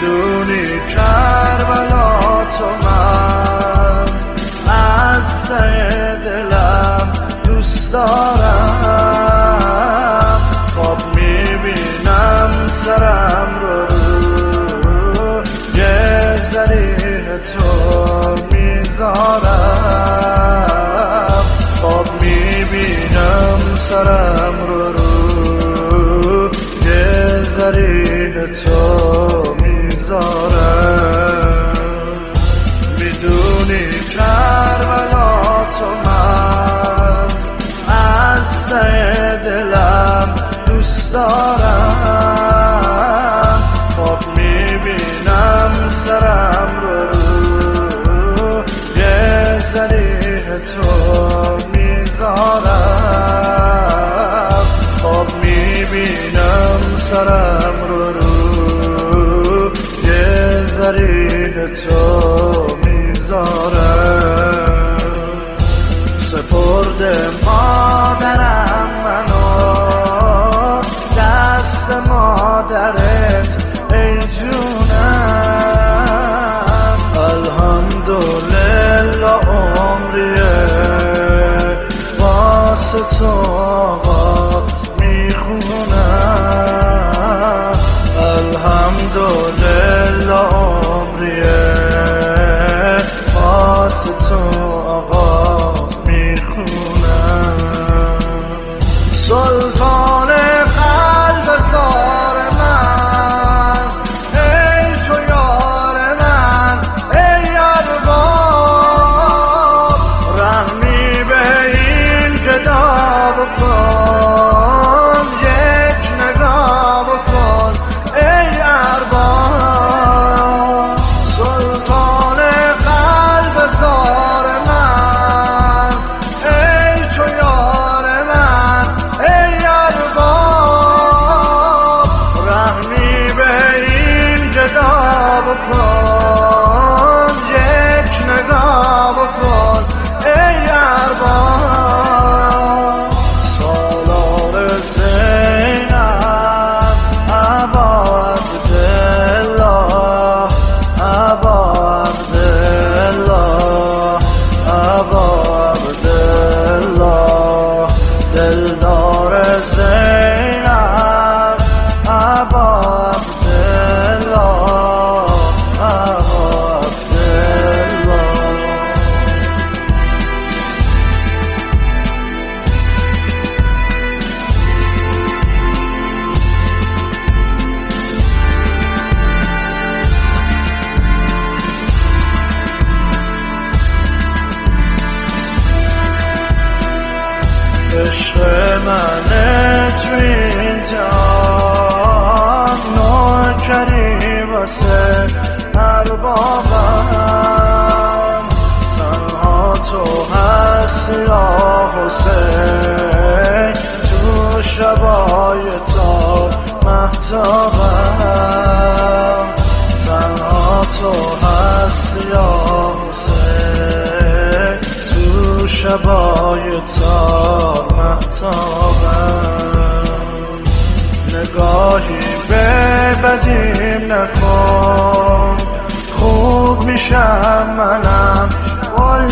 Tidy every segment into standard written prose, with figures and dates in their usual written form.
میدونی کربلا تو من از ته دلم دوست دارم. خواب میبینم سرم رو یه ذریح تو میذارم. خواب میبینم سرم رو یه ذریح تو میذارم. میدونی کربلا تو من از ته دلم دوست دارم. خواب میبینم سرم رو یه ذریح تو میذارم. خواب میبینم سرم رو یه ذریح تو میذارم. سپرده مادرم منو دست مادرت ای جونم. الحمدلله عمریه واسه تو آقا میخونم. الحمدلله عمریه واسه تو آقا میخونم. سلطان قلب زار من ای تو یار من ای ارباب. رحمی به این گدا بکن یک نگاه بکن ای ارباب. سلطان قلب زار من ای تو یار من ای ارباب. رحمی به این گدا بکن یک نگاه بکن ای ارباب. سالار زینب ابا عبدالله ابا عبدالله ابا عبدالله. دلدار زینب ابا عبدالله ابا عبدالله. عشق منه تو این جان نوکری واسه اربابم. تنها تو هستی یا حسین تو شبای تار مهتابم. تنها تو هستی یا حسین تو شبای تار مهتابم. نگاهی به بدیم نکن خوب میشم منم قول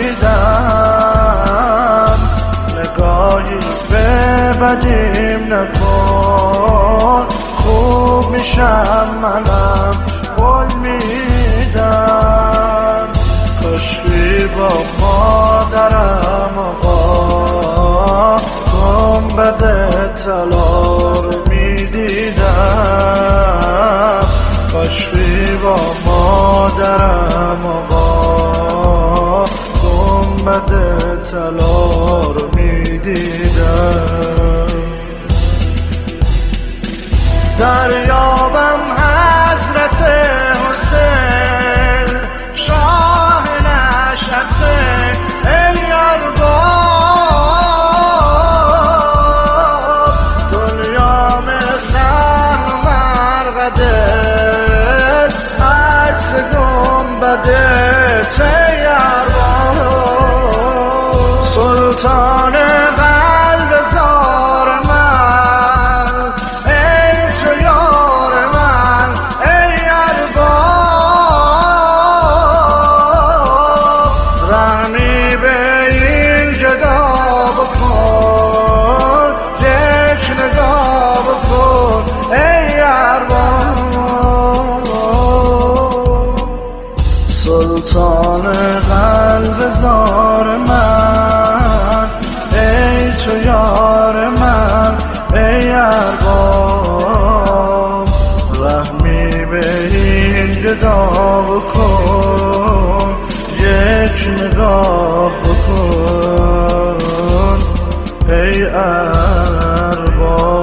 میدم. نگاهی به بدیم نکن خوب میشم منم قول میدم. کاشکی با مادرم آقا گنبد طلا رو میدیدم. کاشکی با مادرم آقا گنبد طلا رو میدیدم. دریابم حضرت حسین شاه نشأت ای ارباب. دنیا مثل مرقدت عکس گنبدت ای ارباب. سلطان قلب زار من ای تو یار من ای ارباب. دربار